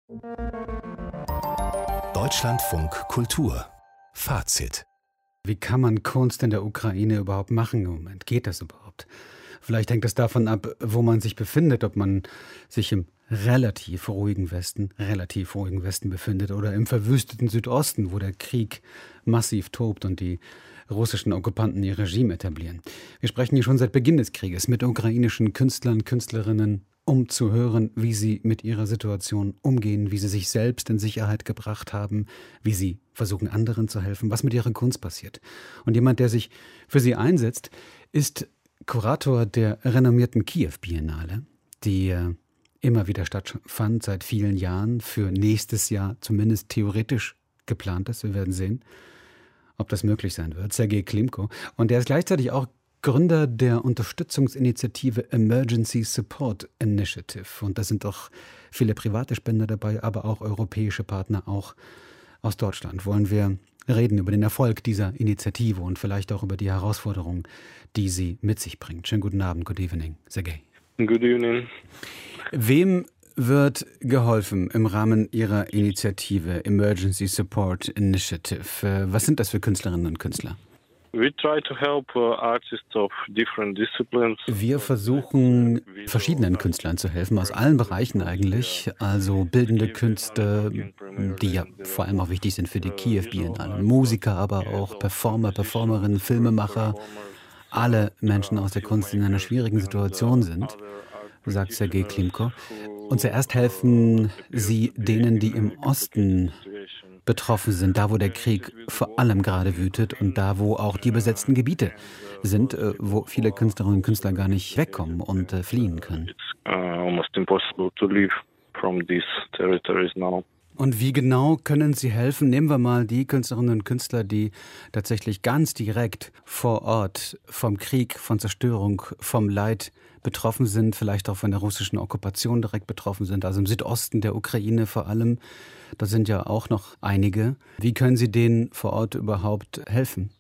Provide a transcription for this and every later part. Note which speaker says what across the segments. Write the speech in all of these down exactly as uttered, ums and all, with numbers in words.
Speaker 1: Deutschlandfunk Kultur Fazit.
Speaker 2: Wie kann man Kunst in der Ukraine überhaupt machen im Moment? Geht das überhaupt? Vielleicht hängt es davon ab, wo man sich befindet, ob man sich im relativ ruhigen Westen, relativ ruhigen Westen befindet oder im verwüsteten Südosten, wo der Krieg massiv tobt und die russischen Okkupanten ihr Regime etablieren. Wir sprechen hier schon seit Beginn des Krieges mit ukrainischen Künstlern, Künstlerinnen, um zu hören, wie sie mit ihrer Situation umgehen, wie sie sich selbst in Sicherheit gebracht haben, wie sie versuchen, anderen zu helfen, was mit ihrer Kunst passiert. Und jemand, der sich für sie einsetzt, ist Kurator der renommierten Kiew-Biennale, die äh, immer wieder stattfand seit vielen Jahren, für nächstes Jahr zumindest theoretisch geplant ist. Wir werden sehen, ob das möglich sein wird. Sergei Klimko. Und der ist gleichzeitig auch Gründer der Unterstützungsinitiative Emergency Support Initiative. Und da sind auch viele private Spender dabei, aber auch europäische Partner, auch aus Deutschland. Wollen wir reden über den Erfolg dieser Initiative und vielleicht auch über die Herausforderungen, die sie mit sich bringt. Schönen guten Abend, good evening, Sergei.
Speaker 3: Good evening.
Speaker 2: Wem wird geholfen im Rahmen Ihrer Initiative Emergency Support Initiative? Was sind das für Künstlerinnen und Künstler?
Speaker 3: We try to help artists of different disciplines.
Speaker 2: Wir versuchen, verschiedenen Künstlern zu helfen, aus allen Bereichen eigentlich. Also bildende Künste, die ja vor allem auch wichtig sind für die Kiew-Biennale. Musiker, aber auch Performer, Performerinnen, Filmemacher. Alle Menschen aus der Kunst, die in einer schwierigen Situation sind, sagt Sergei Klimko. Und zuerst helfen sie denen, die im Osten betroffen sind, da wo der Krieg vor allem gerade wütet und da wo auch die besetzten Gebiete sind, wo viele Künstlerinnen und Künstler gar nicht wegkommen und äh, fliehen können. Und wie genau können Sie helfen? Nehmen wir mal die Künstlerinnen und Künstler, die tatsächlich ganz direkt vor Ort vom Krieg, von Zerstörung, vom Leid betroffen sind, vielleicht auch von der russischen Okkupation direkt betroffen sind, also im Südosten der Ukraine vor allem. Da sind ja auch noch einige. Wie können Sie denen vor Ort überhaupt helfen?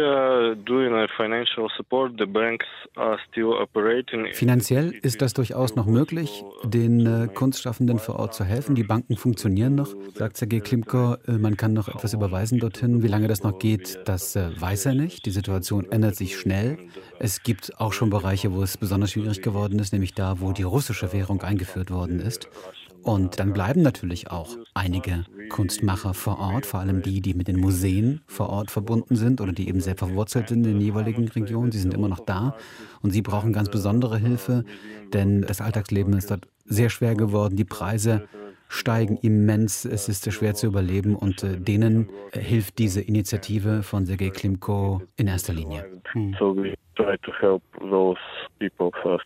Speaker 2: Finanziell ist das durchaus noch möglich, den äh, Kunstschaffenden vor Ort zu helfen. Die Banken funktionieren noch, sagt Sergei Klimko. Äh, man kann noch etwas überweisen dorthin. Wie lange das noch geht, das äh, weiß er nicht. Die Situation ändert sich schnell. Es gibt auch schon Bereiche, wo es besonders schwierig geworden ist, nämlich da, wo die russische Währung eingeführt worden ist. Und dann bleiben natürlich auch einige Kunstmacher vor Ort, vor allem die, die mit den Museen vor Ort verbunden sind oder die eben sehr verwurzelt sind in den jeweiligen Regionen. Sie sind immer noch da und sie brauchen ganz besondere Hilfe, denn das Alltagsleben ist dort sehr schwer geworden. Die Preise steigen immens, es ist schwer zu überleben und äh, denen äh, hilft diese Initiative von Sergei Klimko in erster Linie. Hm.
Speaker 3: So we try to help those people first.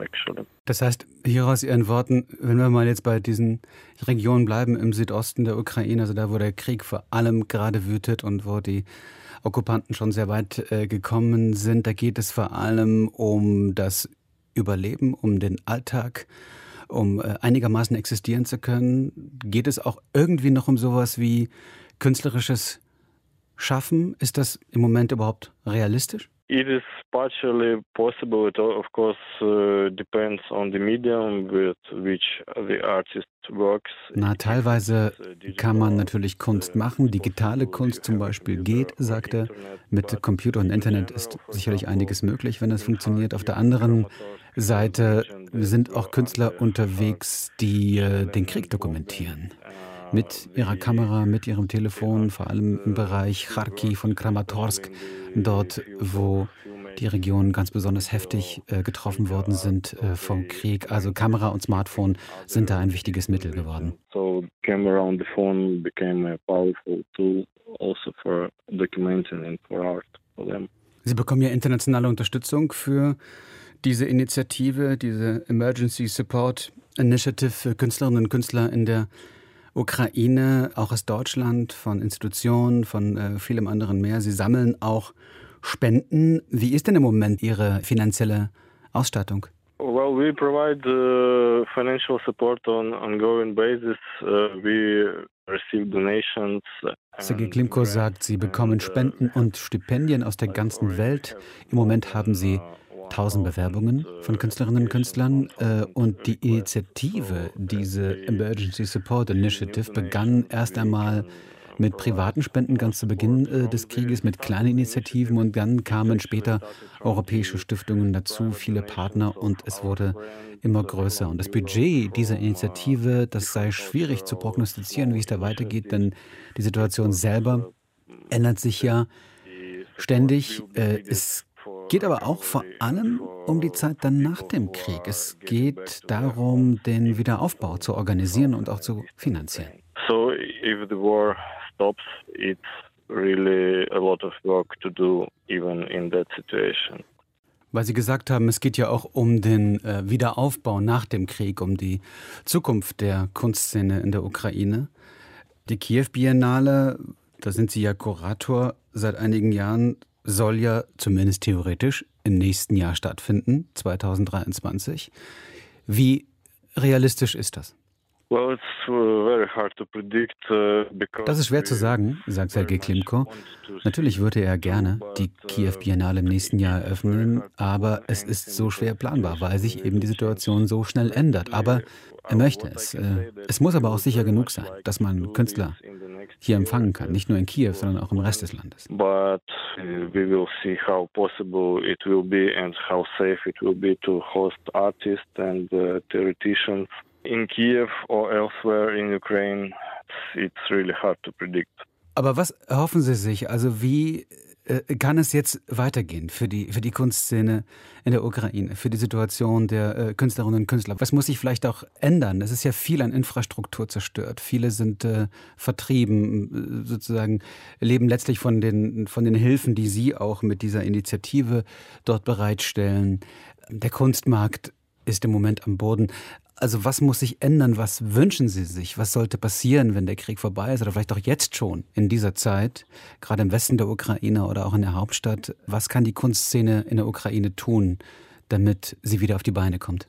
Speaker 2: Das heißt, hier aus Ihren Worten, wenn wir mal jetzt bei diesen Regionen bleiben im Südosten der Ukraine, also da, wo der Krieg vor allem gerade wütet und wo die Okkupanten schon sehr weit äh, gekommen sind, da geht es vor allem um das Überleben, um den Alltag, um äh, einigermaßen existieren zu können. Geht es auch irgendwie noch um sowas wie künstlerisches Schaffen? Ist das im Moment überhaupt realistisch?
Speaker 3: It is partially possible. It of course uh, depends on the medium with which the artist works.
Speaker 2: Na, teilweise kann man natürlich Kunst machen. Digitale Kunst zum Beispiel geht, sagt er. Mit Computer und Internet ist sicherlich einiges möglich, wenn das funktioniert. Auf der anderen Seite sind auch Künstler unterwegs, die äh, den Krieg dokumentieren. Mit ihrer Kamera, mit ihrem Telefon, vor allem im Bereich Charkiw und Kramatorsk, dort, wo die Regionen ganz besonders heftig äh, getroffen worden sind äh, vom Krieg. Also Kamera und Smartphone sind da ein wichtiges Mittel geworden.
Speaker 3: So camera on the phone became a powerful tool also for documenting and for art for them.
Speaker 2: Sie bekommen ja internationale Unterstützung für diese Initiative, diese Emergency Support Initiative für Künstlerinnen und Künstler in der Ukraine, auch aus Deutschland, von Institutionen, von äh, vielem anderen mehr. Sie sammeln auch Spenden. Wie ist denn im Moment Ihre finanzielle Ausstattung?
Speaker 3: Well, we provide uh, financial support on ongoing basis. Uh, we receive donations.
Speaker 2: Sergei Klimko sagt, Sie bekommen Spenden und Stipendien aus der ganzen Welt. Im Moment haben Sie tausend Bewerbungen von Künstlerinnen und Künstlern. Äh, und die Initiative, diese Emergency Support Initiative, begann erst einmal mit privaten Spenden ganz zu Beginn äh, des Krieges, mit kleinen Initiativen, und dann kamen später europäische Stiftungen dazu, viele Partner, und es wurde immer größer. Und das Budget dieser Initiative, das sei schwierig zu prognostizieren, wie es da weitergeht, denn die Situation selber ändert sich ja ständig. Äh, es geht aber auch vor allem um die Zeit dann nach dem Krieg. Es geht darum, den Wiederaufbau zu organisieren und auch zu finanzieren.
Speaker 3: So if the war stops, it's really a lot of work to do even in that situation.
Speaker 2: Weil Sie gesagt haben, es geht ja auch um den äh, Wiederaufbau nach dem Krieg, um die Zukunft der Kunstszene in der Ukraine. Die Kiew Biennale, da sind Sie ja Kurator seit einigen Jahren, soll ja zumindest theoretisch im nächsten Jahr stattfinden, zweitausenddreiundzwanzig. Wie realistisch ist das?
Speaker 3: Das
Speaker 2: ist schwer zu sagen, sagt Sergej Klimko. Natürlich würde er gerne die Kiew Biennale im nächsten Jahr eröffnen, aber es ist so schwer planbar, weil sich eben die Situation so schnell ändert. Aber er möchte es. Es muss aber auch sicher genug sein, dass man Künstler hier empfangen kann, nicht nur in Kiew, sondern auch im Rest des Landes.
Speaker 3: But we will see how possible it will be and how safe it will be to host artists and uh, theoreticians in Kiev or elsewhere in Ukraine. It's really hard to predict.
Speaker 2: Aber was erhoffen Sie sich? Also wie äh, kann es jetzt weitergehen für die, für die Kunstszene in der Ukraine, für die Situation der äh, Künstlerinnen und Künstler? Was muss sich vielleicht auch ändern? Es ist ja viel an Infrastruktur zerstört. Viele sind äh, vertrieben, sozusagen leben letztlich von den, von den Hilfen, die Sie auch mit dieser Initiative dort bereitstellen. Der Kunstmarkt ist im Moment am Boden. Also was muss sich ändern? Was wünschen Sie sich? Was sollte passieren, wenn der Krieg vorbei ist? Oder vielleicht auch jetzt schon in dieser Zeit, gerade im Westen der Ukraine oder auch in der Hauptstadt. Was kann die Kunstszene in der Ukraine tun, damit sie wieder auf die Beine kommt?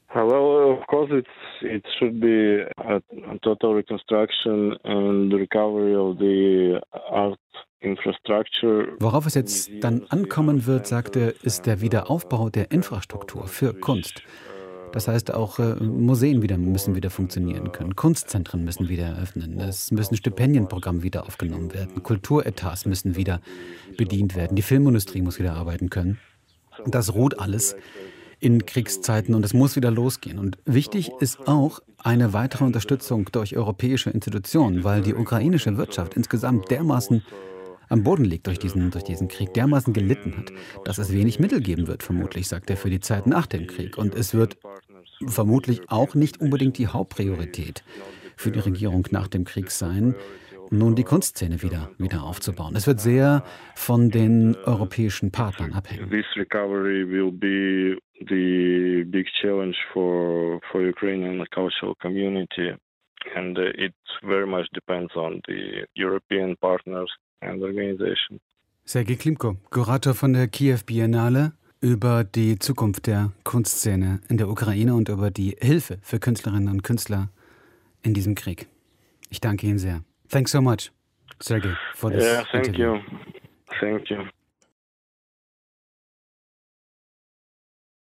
Speaker 3: Well, of course, it's, it should be a, a total reconstruction and recovery of the art infrastructure.
Speaker 2: Worauf es jetzt dann ankommen wird, sagt er, ist der Wiederaufbau der Infrastruktur für Kunst. Das heißt, auch äh, Museen wieder, müssen wieder funktionieren können. Kunstzentren müssen wieder eröffnen. Es müssen Stipendienprogramme wieder aufgenommen werden. Kulturetats müssen wieder bedient werden. Die Filmindustrie muss wieder arbeiten können. Das ruht alles in Kriegszeiten und es muss wieder losgehen. Und wichtig ist auch eine weitere Unterstützung durch europäische Institutionen, weil die ukrainische Wirtschaft insgesamt dermaßen am Boden liegt durch diesen, durch diesen Krieg, dermaßen gelitten hat, dass es wenig Mittel geben wird, vermutlich, sagt er, für die Zeit nach dem Krieg. Und es wird vermutlich auch nicht unbedingt die Hauptpriorität für die Regierung nach dem Krieg sein, nun die Kunstszene wieder, wieder aufzubauen. Es wird sehr von den europäischen Partnern abhängen.
Speaker 3: This recovery will be the big challenge for for Ukrainian cultural community, and it very much depends on the European partners and organizations.
Speaker 2: Sergej Klimko, Kurator von der Kiew Biennale, über die Zukunft der Kunstszene in der Ukraine und über die Hilfe für Künstlerinnen und Künstler in diesem Krieg. Ich danke Ihnen sehr. Thanks so much, Sergej, for this
Speaker 3: Yeah, thank
Speaker 2: interview.
Speaker 3: you. Thank you.